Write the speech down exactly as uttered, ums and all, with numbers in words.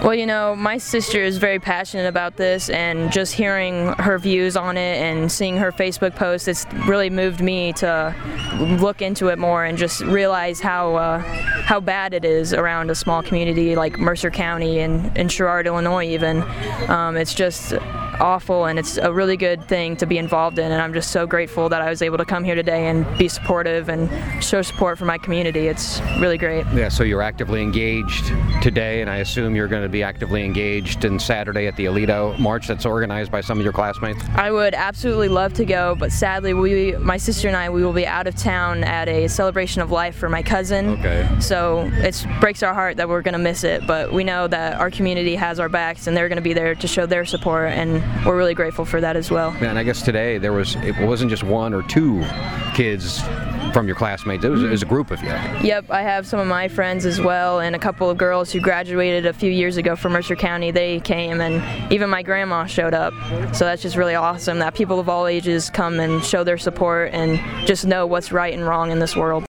Well, you know, my sister is very passionate about this, and just hearing her views on it and seeing her Facebook posts, it's really moved me to look into it more and just realize how uh, how bad it is around a small community like Mercer County and in Sherrard, Illinois even. Um, it's just awful, and it's a really good thing to be involved in, and I'm just so grateful that I was able to come here today and be supportive and show support for my community. It's really great. Yeah, so you're actively engaged today, and I assume you're going to be actively engaged in Saturday at the Aledo March that's organized by some of your classmates? I would absolutely love to go, but sadly, we, my sister and I, we will be out of town at a celebration of life for my cousin. Okay. So it breaks our heart that we're going to miss it, but we know that our community has our backs, and they're going to be there to show their support, and we're really grateful for that as well. Yeah, and I guess today there was, it wasn't just one or two kids from your classmates, it was, it was a group of you. Yep, I have some of my friends as well, and a couple of girls who graduated a few years ago from Mercer County. They came, and even my grandma showed up. So that's just really awesome that people of all ages come and show their support and just know what's right and wrong in this world.